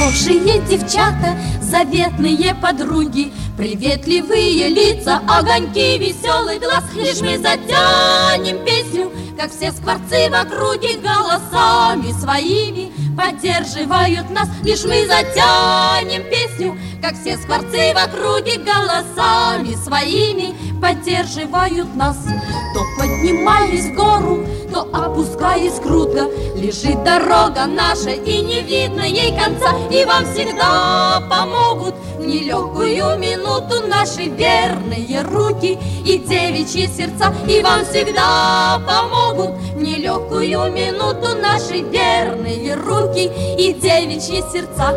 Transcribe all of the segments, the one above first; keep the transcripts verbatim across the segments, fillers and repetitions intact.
Хорошие девчата, заветные подруги, приветливые лица, огоньки, веселый глаз. Лишь мы затянем песню, как все скворцы в округе, голосами своими поддерживают нас. Лишь мы затянем песню, как все скворцы в округе, голосами своими поддерживают нас. То поднимаясь в гору, то опускаясь круто, лежит дорога наша, и не видно ей конца. И вам всегда помогут в нелегкую минуту наши верные руки и девичьи сердца. И вам всегда помогут в нелегкую минуту наши верные руки и девичьи сердца.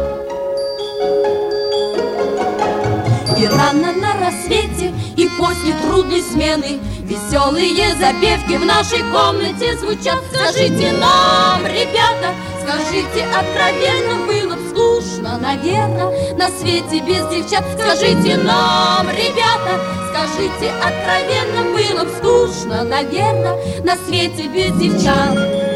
И рано на рассвете, и после трудной смены веселые запевки в нашей комнате звучат. Скажите нам, ребята, скажите откровенно, было б скучно, наверное, на свете без девчат. Скажите нам, ребята, скажите откровенно, было б скучно, наверное, на свете без девчат.